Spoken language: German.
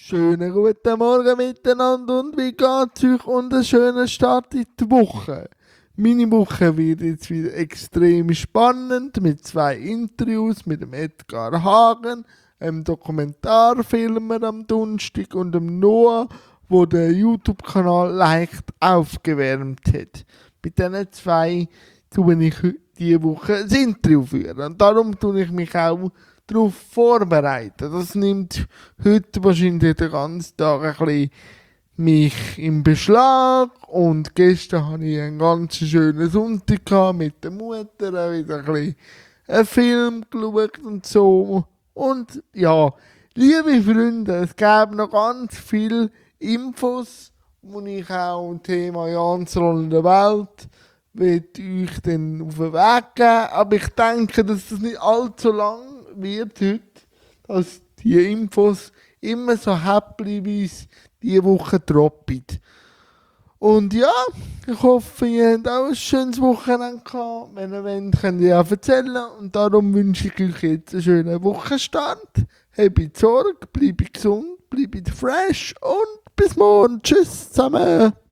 Schönen guten Morgen miteinander und wie geht's euch und einen schönen Start in die Woche. Meine Woche wird jetzt wieder extrem spannend mit 2 Interviews mit dem Edgar Hagen, einem Dokumentarfilmer am Donnerstag und dem Noah, wo der YouTube-Kanal leicht aufgewärmt hat. Mit diesen 2 tue ich diese Woche ein Interview führen und darum tue ich mich auch darauf vorbereiten. Das nimmt heute wahrscheinlich den ganzen Tag ein bisschen mich im Beschlag und gestern hatte ich einen ganz schönen Sonntag mit der Mutter, auch wieder ein bisschen einen Film geschaut und so. Und ja, liebe Freunde, es gäbe noch ganz viele Infos, die ich auch im Thema Jans rollende Welt will euch dann auf den Weg geben. Aber ich denke, dass das nicht allzu lang wird heute, dass die Infos immer so häppchenweise diese Woche droppen. Und ja, ich hoffe, ihr habt auch ein schönes Wochenende gehabt. Wenn ihr wollt, könnt ihr ja erzählen. Und darum wünsche ich euch jetzt einen schönen Wochenstart. Habt Sorge, bleibt gesund, bleibt fresh und bis morgen. Tschüss zusammen.